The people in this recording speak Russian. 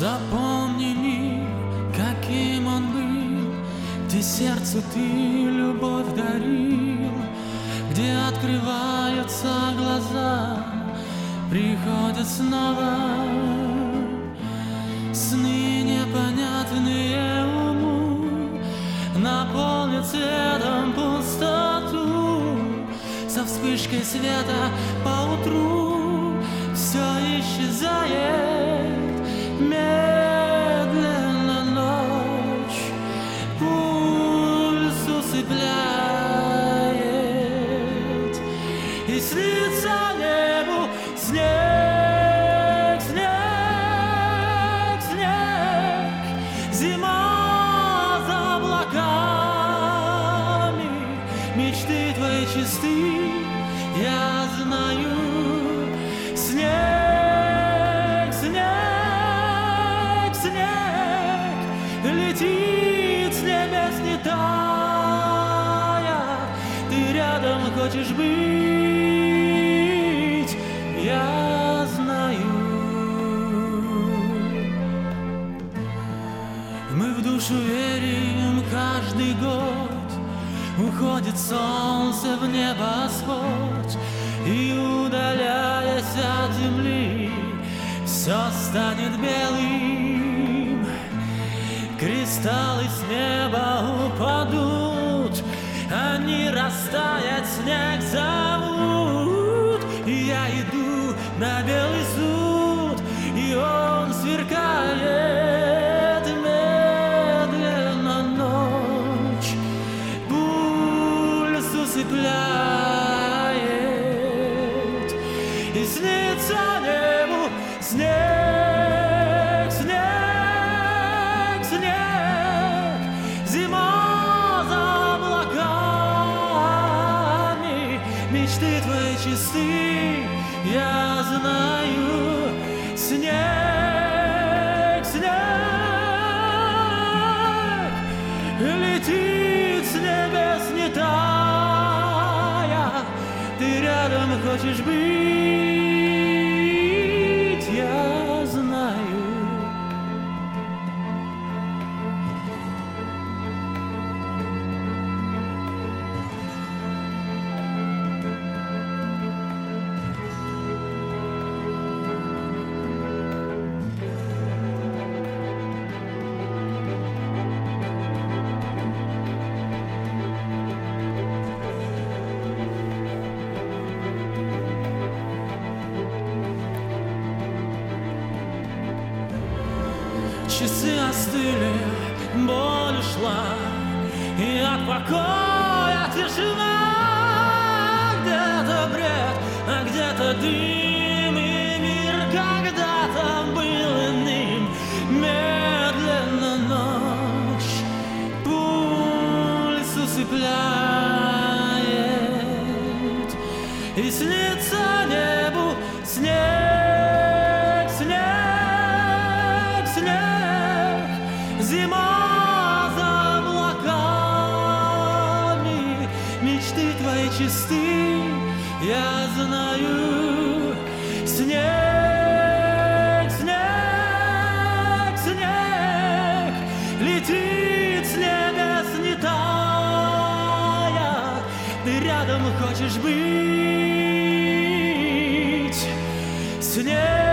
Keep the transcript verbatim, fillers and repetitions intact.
Запомни мир, каким он был, где сердцу ты любовь дарил, где открываются глаза, приходят снова сны непонятные уму, наполнят цветом пустоту, со вспышкой света поутру все исчезает. Медленно ночь пульс усыпляет, и снится небу снег, снег, снег, зима за облаками, мечты твои чисты, я знаю, снег. Летит с небес не тая, ты рядом хочешь быть, я знаю. Мы в душу верим каждый год, уходит солнце в небосвод, и удаляясь от земли, все станет белым. Кристаллы с неба упадут, они растаять снег зовут. И я иду на белый суд, и он сверкает медленно ночь, пульс усыпляет, и снится небу снег. Мечты твои чисты, я знаю, снег, снег, летит с небес не тая, ты рядом хочешь быть, я знаю. Часы остыли, боль ушла, и от покоя тишина. Где-то бред, а где-то дым, и мир когда-то был иным. Медленно ночь пульс усыпляет, и снится небу снег, снег, снег, зима за облаками, мечты твои чисты, я знаю, снег, снег, снег, летит с небес не тая, ты рядом хочешь быть, снег.